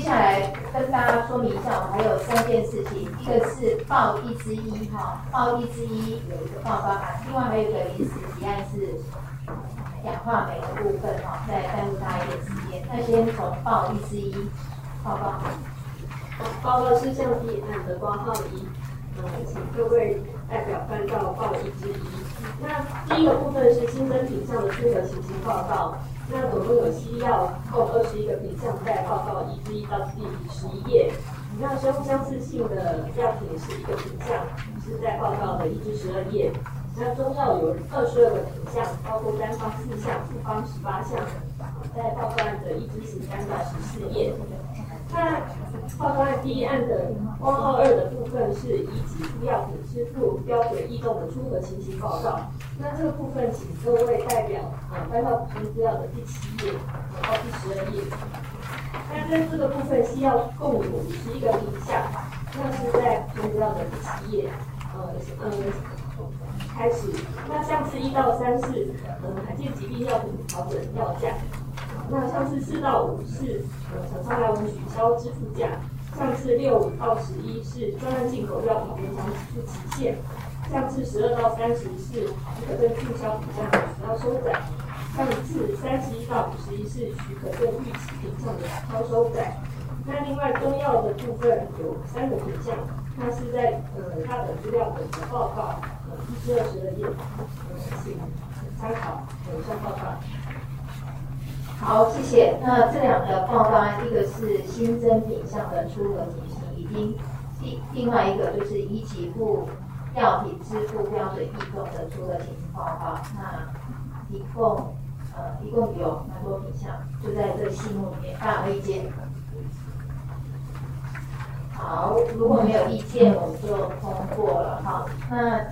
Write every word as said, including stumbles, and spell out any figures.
下来跟大家说明一下，我还有三件事情，一个是报一之一哈，报一之一有一个报告案，另外还有一个临时提案是氧化镁的部分哈，再耽误大家一点时间。那先从报一之一报告。 报告事项第案的挂号一，呃，请各位代表翻到报一之一。那第一个部分是新增品项的综合情形报告。那总共有需要共二十一个品项，在报告一之一到第十一页。那生物相似性的样品是一个品项，是在报告的一至十二页。那中药有二十二个品项，包括单方四项、复方十八项，在报告案的一至十三到十四页。那报告案第一案的光号二的部分是以给付药品支付标准异动的出核情形报告。那这个部分，请各位代表啊翻到补充资料的第七页到第十二页。那在这个部分，西药共有五十一个品项，那是在补充资料的第七页。呃呃，开始。那项次一到三是呃罕见疾病药品调整药价。那项次四到五是呃厂商来我们取消支付价，项次六到十一是专案进口药品延长支付期限，项次十二到三十是许可证注销品项的取消收载，项次三十一到五十一是许可证预期品项的取消收载。那另外中药的部分有三个品项，那是在呃大本资料本的报告呃一至二十二页，呃请参考以上报告。 好，谢谢。那这两个报告案，一个是新增品项的出核情形，已经另另外一个就是已给付药品支付标准异动的出核情形报告。那一共呃一共有蛮多品项，就在这细目里面，大家有意见？好，如果没有意见，我们就通过了哈。那